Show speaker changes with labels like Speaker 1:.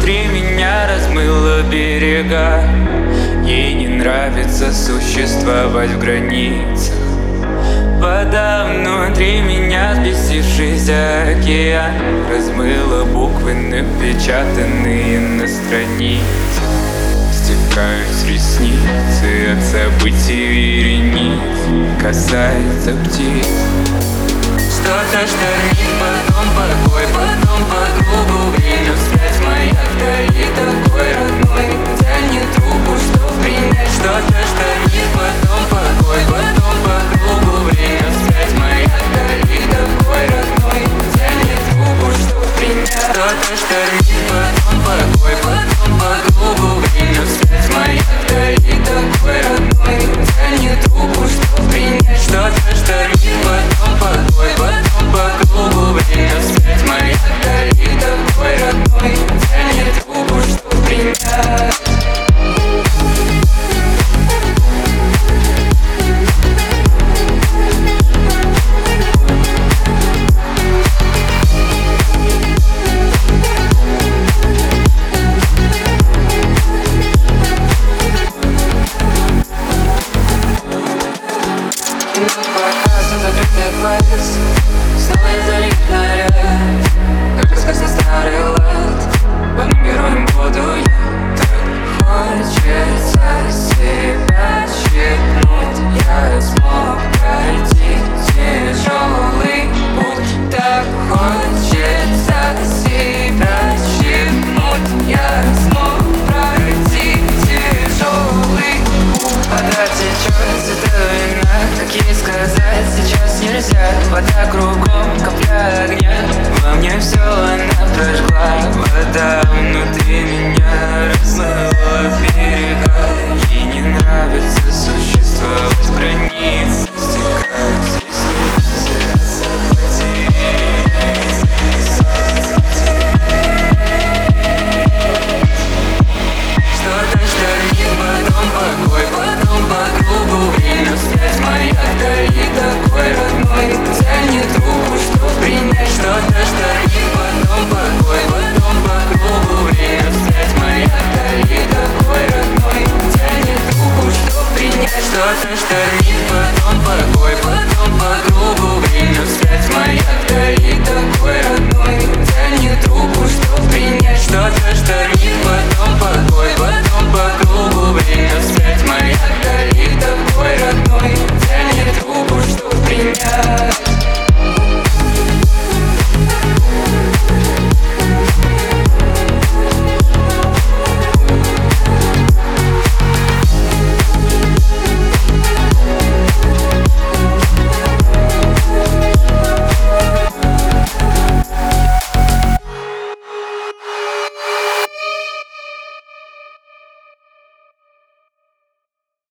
Speaker 1: внутри меня размыло берега. Ей не нравится существовать в границах. Вода внутри меня, взбесившийся океан, размыла буквы, напечатанные на страницах. Стекают ресницы от событий верениц, касается птиц. Что-то штормит, потом покой, потом по кругу. Время вспять, маяк вдали, такой родной. Тяни трубку, чтоб принять. Что-то штормит, потом покой, потом по кругу. Время вспять, маяк вдали, такой родной. Тяни трубку, чтоб принять. Что-то штормит, потом покой, потом по кругу. Время вспять, маяк вдали, такой родной. Тяни трубку, чтоб принять. Что-то штормит, потом покой, потом по кругу. Время вспять, маяк вдали, такой родной. Тяни трубку, чтоб принять.
Speaker 2: Снова я залип наряд, как рассказан старый лад. Главным героем буду я. Так хочется себя щипнуть. Я смог пройти тяжелый путь. Так хочется себя щипнуть. Я смог пройти тяжелый путь. Вода течет, это вина, как ей сказать, сейчас нельзя. Вода кругом, капля огня, во мне все